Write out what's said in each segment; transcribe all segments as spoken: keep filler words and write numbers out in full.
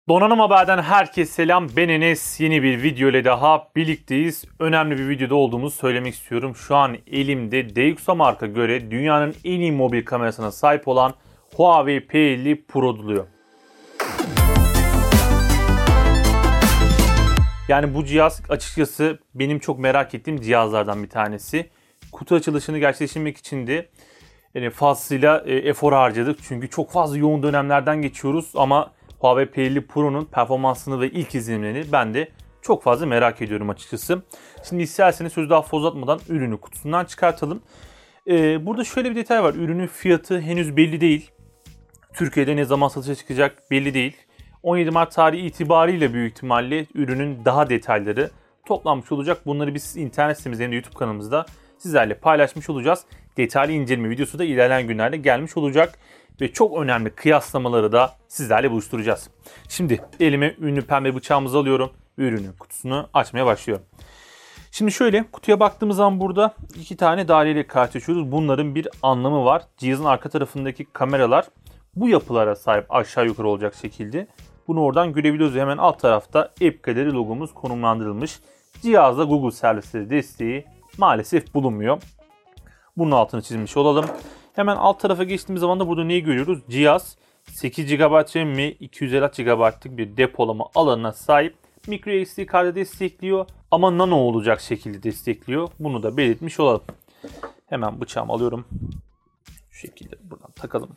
Donanım Haber'den herkese selam. Ben Enes. Yeni bir video ile daha birlikteyiz. Önemli bir videoda olduğumuzu söylemek istiyorum. Şu an elimde Deixo marka göre dünyanın en iyi mobil kamerasına sahip olan Huawei P elli Pro duruyor. Yani bu cihaz açıkçası benim çok merak ettiğim cihazlardan bir tanesi. Kutu açılışını gerçekleştirmek için de yani fazlasıyla efor harcadık. Çünkü çok fazla yoğun dönemlerden geçiyoruz ama Huawei P elli Pro'nun performansını ve ilk izlenimlerini ben de çok fazla merak ediyorum açıkçası. Şimdi isterseniz sözü daha fazla uzatmadan ürünü kutusundan çıkartalım. Ee, burada şöyle bir detay var. Ürünün fiyatı henüz belli değil. Türkiye'de ne zaman satışa çıkacak belli değil. on yedi Mart tarihi itibariyle büyük ihtimalle ürünün daha detayları toplanmış olacak. Bunları biz internet sitemizde hem de YouTube kanalımızda sizlerle paylaşmış olacağız. Detaylı inceleme videosu da ilerleyen günlerde gelmiş olacak. Ve çok önemli kıyaslamaları da sizlerle buluşturacağız. Şimdi elime ünlü pembe bıçağımızı alıyorum ve ürünün kutusunu açmaya başlıyorum. Şimdi şöyle kutuya baktığımız zaman burada iki tane daireyle karşılaşıyoruz. Bunların bir anlamı var. Cihazın arka tarafındaki kameralar bu yapılara sahip aşağı yukarı olacak şekilde. Bunu oradan görebiliyoruz. Hemen alt tarafta App Gallery logomuz konumlandırılmış. Cihazda Google servisleri desteği maalesef bulunmuyor. Bunun altını çizmiş olalım. Hemen alt tarafa geçtiğimiz zaman da burada neyi görüyoruz? Cihaz sekiz gigabayt RAM ve iki yüz elli altı gigabaytlık bir depolama alanına sahip. Micro S D kartı destekliyor ama nano olacak şekilde destekliyor. Bunu da belirtmiş olalım. Hemen bıçağımı alıyorum. Şu şekilde buradan takalım.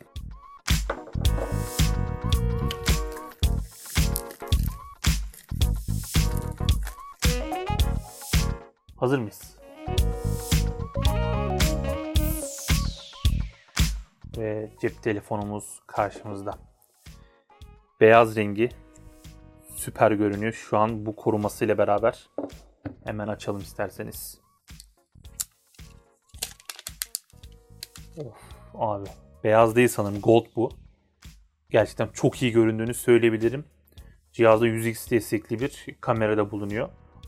Hazır mıyız? Ve cep telefonumuz karşımızda. Beyaz rengi süper görünüyor. Şu an bu korumasıyla beraber hemen açalım isterseniz. Of abi. Beyaz değil sanırım. Gold bu. Gerçekten çok iyi göründüğünü söyleyebilirim. Cihazda yüz x destekli bir kamerada bulunuyor.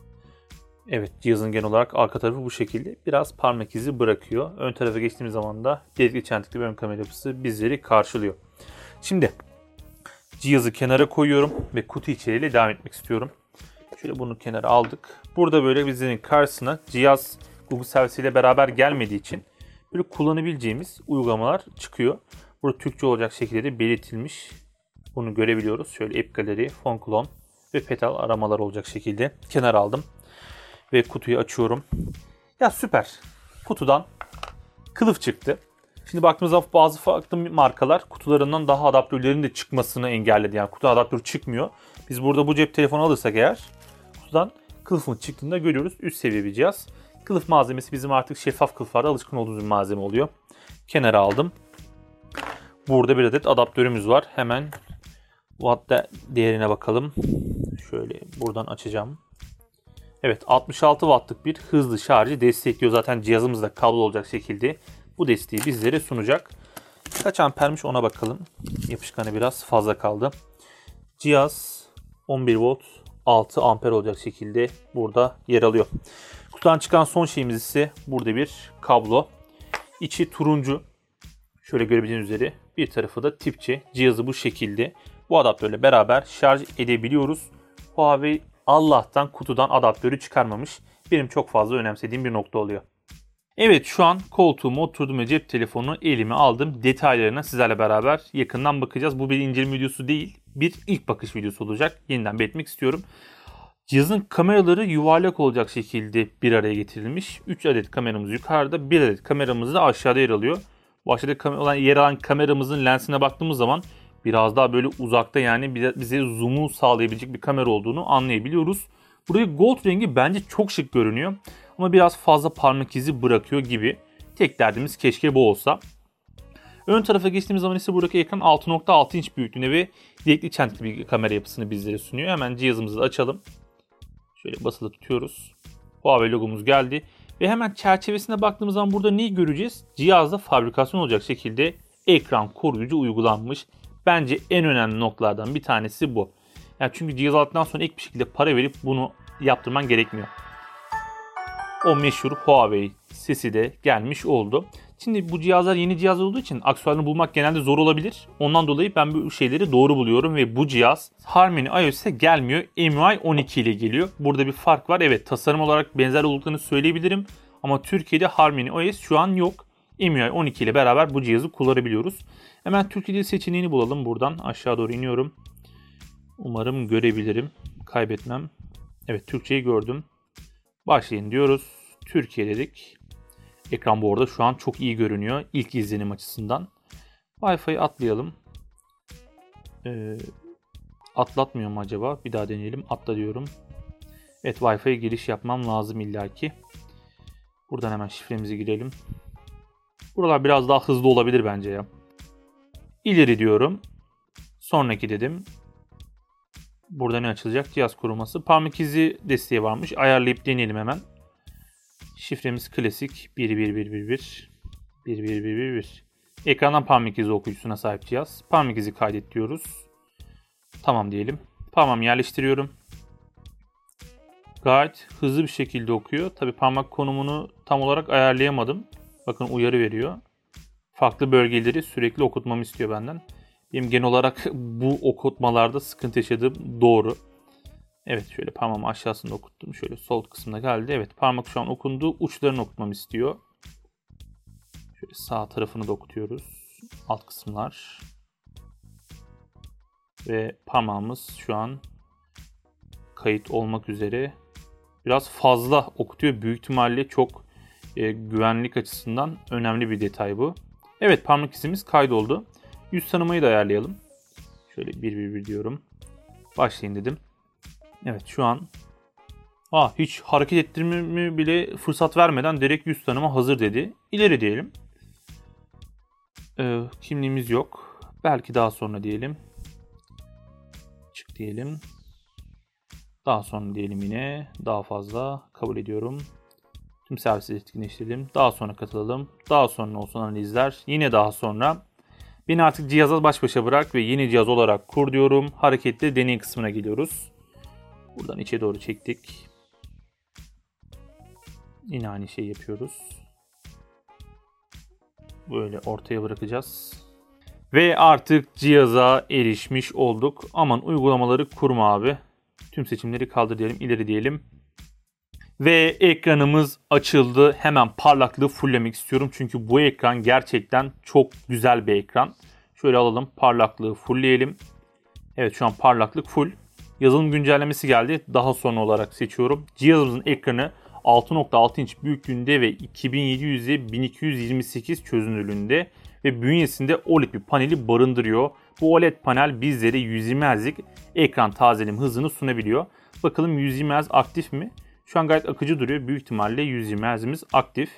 Evet, cihazın genel olarak arka tarafı bu şekilde. Biraz parmak izi bırakıyor. Ön tarafa geçtiğimiz zaman da delikli çentikli bir ön kamera yapısı bizleri karşılıyor. Şimdi cihazı kenara koyuyorum ve kutu içeriğiyle devam etmek istiyorum. Şöyle bunu kenara aldık. Burada böyle bizlerin karşısına cihaz Google servisiyle beraber gelmediği için böyle kullanabileceğimiz uygulamalar çıkıyor. Burada Türkçe olacak şekilde de belirtilmiş. Bunu görebiliyoruz. Şöyle App Gallery, Phone Clone ve Petal aramalar olacak şekilde kenara aldım. Ve kutuyu açıyorum. Ya süper. Kutudan kılıf çıktı. Şimdi baktığımızda bazı farklı markalar kutularından daha adaptörlerin de çıkmasını engelledi. Yani kutu adaptörü çıkmıyor. Biz burada bu cep telefonu alırsak eğer kutudan kılıfın çıktığında görüyoruz. Üst seviye bir cihaz. Kılıf malzemesi bizim artık şeffaf kılıflarda alışkın olduğumuz bir malzeme oluyor. Kenara aldım. Burada bir adet adaptörümüz var. Hemen watt değerine bakalım. Şöyle buradan açacağım. Evet, altmış altı wattlık bir hızlı şarjı destekliyor. Zaten cihazımızda kablo olacak şekilde bu desteği bizlere sunacak. Kaç ampermiş ona bakalım. Yapışkanı biraz fazla kaldı. Cihaz on bir volt altı amper olacak şekilde burada yer alıyor. Kutudan çıkan son şeyimiz ise burada bir kablo. İçi turuncu. Şöyle görebildiğiniz üzere bir tarafı da tip C. Cihazı bu şekilde bu adaptörle beraber şarj edebiliyoruz. Huawei Allah'tan kutudan adaptörü çıkarmamış. Benim çok fazla önemsediğim bir nokta oluyor. Evet, şu an koltuğuma oturdum ve cep telefonunu elime aldım. Detaylarına sizlerle beraber yakından bakacağız. Bu bir inceleme videosu değil, bir ilk bakış videosu olacak. Yeniden belirtmek istiyorum. Cihazın kameraları yuvarlak olacak şekilde bir araya getirilmiş. üç adet kameramız yukarıda, bir adet kameramız da aşağıda yer alıyor. Bu aşağıda yer alan kameramızın lensine baktığımız zaman biraz daha böyle uzakta, yani bize zoom'u sağlayabilecek bir kamera olduğunu anlayabiliyoruz. Buraya gold rengi bence çok şık görünüyor. Ama biraz fazla parmak izi bırakıyor gibi. Tek derdimiz keşke bu olsa. Ön tarafa geçtiğimiz zaman ise buradaki ekran altı nokta altı inç büyüklüğünde ve delikli çentikli bir kamera yapısını bizlere sunuyor. Hemen cihazımızı açalım. Şöyle basılı tutuyoruz. Huawei logomuz geldi. Ve hemen çerçevesine baktığımız zaman burada neyi göreceğiz? Cihazda fabrikasyon olacak şekilde ekran koruyucu uygulanmış. Bence en önemli noktalardan bir tanesi bu. Yani çünkü cihaz aldıktan sonra ek bir şekilde para verip bunu yaptırman gerekmiyor. O meşhur Huawei sesi de gelmiş oldu. Şimdi bu cihazlar yeni cihazlar olduğu için aksesuarını bulmak genelde zor olabilir. Ondan dolayı ben bu şeyleri doğru buluyorum ve bu cihaz Harmony iOS'e gelmiyor. M I on iki ile geliyor. Burada bir fark var. Evet, tasarım olarak benzer olduklarını söyleyebilirim. Ama Türkiye'de Harmony O S şu an yok. M I on iki ile beraber bu cihazı kullanabiliyoruz. Hemen Türkiye'de seçeneğini bulalım. Buradan aşağı doğru iniyorum. Umarım görebilirim. Kaybetmem. Evet, Türkçeyi gördüm. Başlayın diyoruz. Türkiye dedik. Ekran bu arada şu an çok iyi görünüyor ilk izlenim açısından. Wi-Fi'yi atlayalım. Ee, atlatmıyor mu acaba? Bir daha deneyelim. Atla diyorum. Evet, Wi-Fi'ye giriş yapmam lazım illaki. Buradan hemen şifremizi girelim. Buralar biraz daha hızlı olabilir bence ya. İleri diyorum. Sonraki dedim. Burada ne açılacak? Cihaz koruması. Parmak izi desteği varmış. Ayarlayıp deneyelim hemen. Şifremiz klasik. bir bir bir bir bir. bir bir bir bir bir. Ekrandan parmak izi okuyucusuna sahip cihaz. Parmak izi kaydet diyoruz. Tamam diyelim. Parmağımı yerleştiriyorum. Gayet hızlı bir şekilde okuyor. Tabi parmak konumunu tam olarak ayarlayamadım. Bakın uyarı veriyor. Farklı bölgeleri sürekli okutmamı istiyor benden. Benim genel olarak bu okutmalarda sıkıntı yaşadığım doğru. Evet, şöyle parmağımı aşağısında okuttum. Şöyle sol kısmına geldi. Evet, parmak şu an okundu. Uçlarını okutmamı istiyor. Şöyle sağ tarafını da okutuyoruz. Alt kısımlar. Ve parmağımız şu an kayıt olmak üzere. Biraz fazla okutuyor. Büyük ihtimalle çok e, güvenlik açısından önemli bir detay bu. Evet, parmak izimiz kaydoldu. Yüz tanımayı da ayarlayalım. Şöyle bir bir bir diyorum. Başlayın dedim. Evet, şu an Aa, hiç hareket ettirmemi bile fırsat vermeden direkt yüz tanıma hazır dedi. İleri diyelim. Ee, kimliğimiz yok. Belki daha sonra diyelim. Çık diyelim. Daha sonra diyelim yine. Daha fazla kabul ediyorum. Tüm servisleri etkinleştirelim. Daha sonra katılalım. Daha sonra olsun analizler. Yine daha sonra. Beni artık cihaza baş başa bırak ve yeni cihaz olarak kur diyorum. Hareketli deney kısmına geliyoruz. Buradan içe doğru çektik. Yine aynı şeyi yapıyoruz. Böyle ortaya bırakacağız. Ve artık cihaza erişmiş olduk. Aman uygulamaları kurma abi. Tüm seçimleri kaldır diyelim. İleri diyelim. Ve ekranımız açıldı. Hemen parlaklığı fulllemek istiyorum. Çünkü bu ekran gerçekten çok güzel bir ekran. Şöyle alalım. Parlaklığı fullleyelim. Evet, şu an parlaklık full. Yazılım güncellemesi geldi. Daha sonra olarak seçiyorum. Cihazımızın ekranı altı nokta altı inç büyüklüğünde ve iki bin yedi yüze bin iki yüz yirmi sekiz çözünürlüğünde ve bünyesinde O L E D bir paneli barındırıyor. Bu O L E D panel bizlere yüz yirmi hertz'lik ekran tazelim hızını sunabiliyor. Bakalım yüz yirmi hertz aktif mi? Şu an gayet akıcı duruyor. Büyük ihtimalle yüz yirmi hertz'imiz aktif.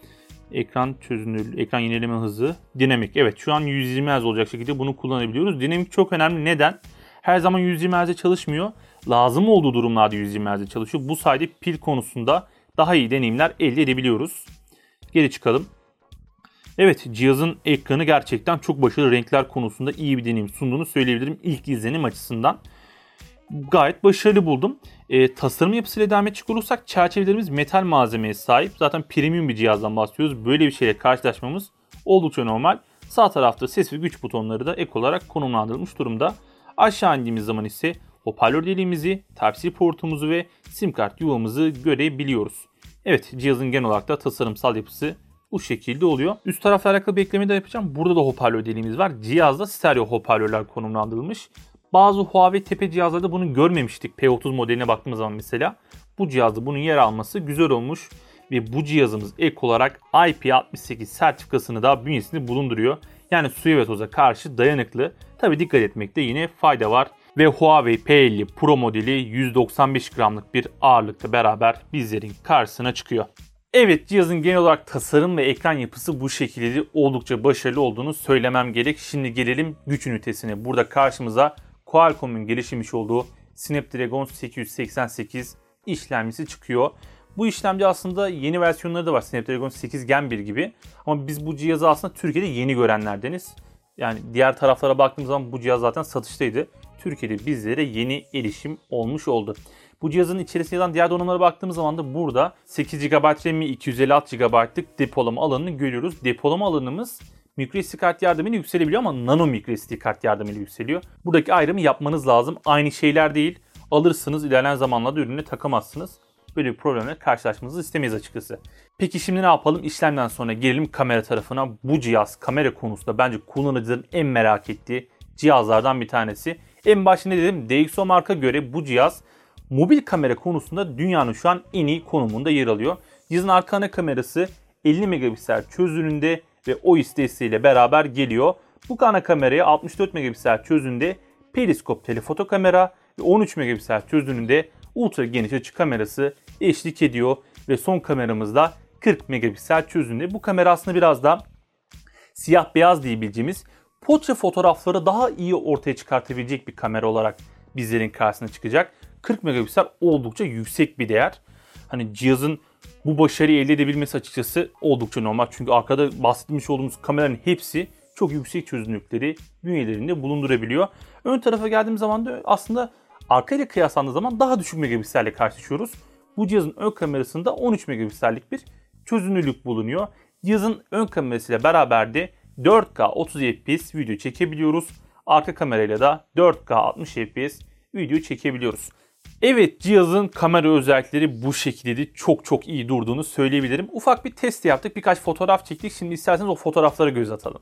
Ekran çözünürlüğü, ekran yenileme hızı, dinamik. Evet, şu an yüz yirmi hertz olacak şekilde bunu kullanabiliyoruz. Dinamik çok önemli. Neden? Her zaman yüz yirmi hertz'e çalışmıyor. Lazım olduğu durumlarda yüz yirmi hertz'e çalışıyor. Bu sayede pil konusunda daha iyi deneyimler elde edebiliyoruz. Geri çıkalım. Evet, cihazın ekranı gerçekten çok başarılı, renkler konusunda iyi bir deneyim sunduğunu söyleyebilirim ilk izlenim açısından. Gayet başarılı buldum. E, tasarım yapısıyla devam edecek olursak çerçevelerimiz metal malzemeye sahip. Zaten premium bir cihazdan bahsediyoruz. Böyle bir şeyle karşılaşmamız oldukça normal. Sağ tarafta ses ve güç butonları da ek olarak konumlandırılmış durumda. Aşağı indiğimiz zaman ise hoparlör deliğimizi, Type-C portumuzu ve sim kart yuvamızı görebiliyoruz. Evet, cihazın genel olarak da tasarımsal yapısı bu şekilde oluyor. Üst tarafla alakalı bir ekleme de yapacağım. Burada da hoparlör deliğimiz var. Cihazda stereo hoparlörler konumlandırılmış. Bazı Huawei tepe cihazlarda bunu görmemiştik. P otuz modeline baktığımız zaman mesela. Bu cihazda bunun yer alması güzel olmuş. Ve bu cihazımız ek olarak I P altmış sekiz sertifikasını da bünyesinde bulunduruyor. Yani suya ve toza karşı dayanıklı. Tabi dikkat etmekte yine fayda var. Ve Huawei P elli Pro modeli yüz doksan beş gramlık bir ağırlıkla beraber bizlerin karşısına çıkıyor. Evet, cihazın genel olarak tasarım ve ekran yapısı bu şekilde oldukça başarılı olduğunu söylemem gerek. Şimdi gelelim güç ünitesine. Burada karşımıza Qualcomm'un geliştirmiş olduğu Snapdragon sekiz yüz seksen sekiz işlemcisi çıkıyor. Bu işlemci aslında yeni versiyonları da var. Snapdragon sekiz Gen bir gibi. Ama biz bu cihazı aslında Türkiye'de yeni görenlerdeniz. Yani diğer taraflara baktığımız zaman bu cihaz zaten satıştaydı. Türkiye'de bizlere yeni erişim olmuş oldu. Bu cihazın içerisinde yer diğer donanımlara baktığımız zaman da burada sekiz gigabayt RAM, iki yüz elli altı gigabaytlık depolama alanını görüyoruz. Depolama alanımız microSD kart yardımıyla yükselebiliyor ama nano microSD kart yardımıyla yükseliyor. Buradaki ayrımı yapmanız lazım. Aynı şeyler değil. Alırsınız, ilerleyen zamanlarda ürüne takamazsınız. Böyle bir problemle karşılaşmanızı istemeyiz açıkçası. Peki şimdi ne yapalım? İşlemden sonra gelelim kamera tarafına. Bu cihaz kamera konusunda bence kullanıcıların en merak ettiği cihazlardan bir tanesi. En başta ne dedim? D X O marka göre bu cihaz mobil kamera konusunda dünyanın şu an en iyi konumunda yer alıyor. Cihazın arka ana kamerası elli megapiksel çözünürlüğünde ve O I S desteğiyle beraber geliyor. Bu ana kameraya altmış dört megapiksel çözünürlüğünde periskop telefoto kamera ve on üç megapiksel çözünürlüğünde ultra geniş açı kamerası eşlik ediyor ve son kameramızda kırk megapiksel çözünürlüğünde. Bu kamera aslında biraz da siyah beyaz diyebileceğimiz portre fotoğrafları daha iyi ortaya çıkartabilecek bir kamera olarak bizlerin karşısına çıkacak. kırk megapiksel oldukça yüksek bir değer. Hani cihazın bu başarıyı elde edebilmesi açıkçası oldukça normal. Çünkü arkada bahsetmiş olduğumuz kameraların hepsi çok yüksek çözünürlükleri bünyelerinde bulundurabiliyor. Ön tarafa geldiğimiz zaman da aslında arka ile kıyaslandığı zaman daha düşük megapikselle karşılaşıyoruz. Bu cihazın ön kamerasında on üç megapiksellik bir çözünürlük bulunuyor. Cihazın ön kamerasıyla beraber de dört K otuz F P S video çekebiliyoruz. Arka kamerayla da dört K altmış F P S video çekebiliyoruz. Evet, cihazın kamera özellikleri bu şekilde çok çok iyi durduğunu söyleyebilirim. Ufak bir test yaptık, birkaç fotoğraf çektik. Şimdi isterseniz o fotoğraflara göz atalım.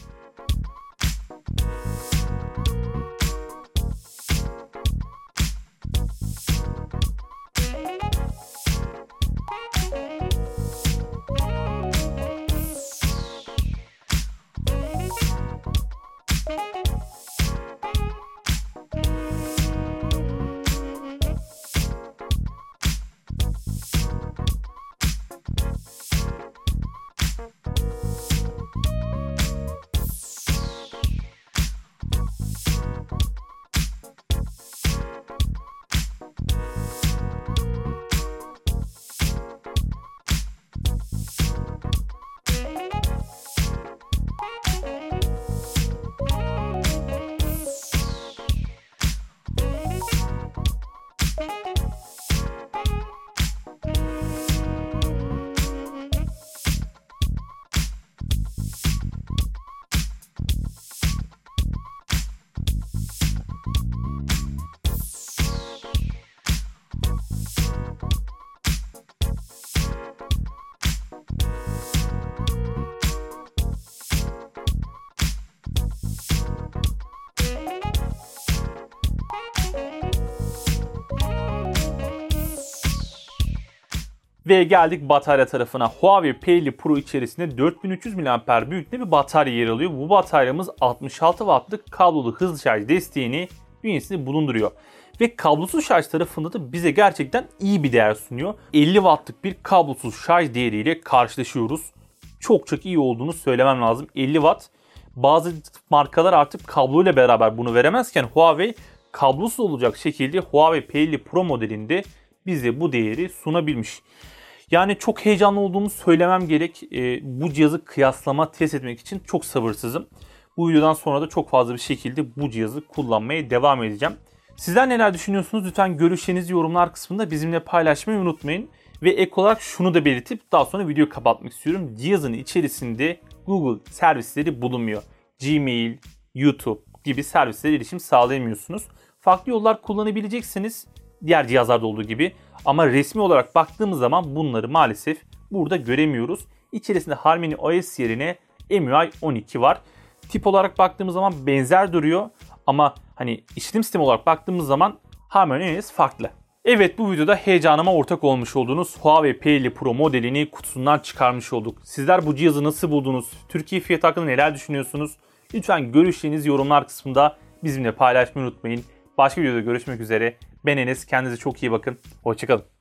Ve geldik batarya tarafına. Huawei P elli Pro içerisinde dört bin üç yüz miliamper büyüklüğünde bir batarya yer alıyor. Bu bataryamız altmış altı wattlık kablolu hızlı şarj desteğini bünyesinde bulunduruyor. Ve kablosuz şarj tarafında da bize gerçekten iyi bir değer sunuyor. elli wattlık bir kablosuz şarj değeriyle karşılaşıyoruz. Çok çok iyi olduğunu söylemem lazım. elli watt. Bazı markalar artık kabloyla beraber bunu veremezken Huawei kablosuz olacak şekilde Huawei P elli Pro modelinde bize bu değeri sunabilmiş. Yani çok heyecanlı olduğumu söylemem gerek. E, bu cihazı kıyaslama, test etmek için çok sabırsızım. Bu videodan sonra da çok fazla bir şekilde bu cihazı kullanmaya devam edeceğim. Sizler neler düşünüyorsunuz? Lütfen görüşlerinizi yorumlar kısmında bizimle paylaşmayı unutmayın. Ve ek olarak şunu da belirtip daha sonra videoyu kapatmak istiyorum. Cihazın içerisinde Google servisleri bulunmuyor. Gmail, YouTube gibi servislere erişim sağlayamıyorsunuz. Farklı yollar kullanabileceksiniz. Diğer cihazlarda olduğu gibi. Ama resmi olarak baktığımız zaman bunları maalesef burada göremiyoruz. İçerisinde Harmony O S yerine M U I on iki var. Tip olarak baktığımız zaman benzer duruyor. Ama hani işletim sistemi olarak baktığımız zaman Harmony O S farklı. Evet, bu videoda heyecanıma ortak olmuş olduğunuz Huawei P elli Pro modelini kutusundan çıkarmış olduk. Sizler bu cihazı nasıl buldunuz? Türkiye fiyatı hakkında neler düşünüyorsunuz? Lütfen görüşlerinizi yorumlar kısmında bizimle paylaşmayı unutmayın. Başka videoda görüşmek üzere. Ben Enes. Kendinize çok iyi bakın. Hoşçakalın.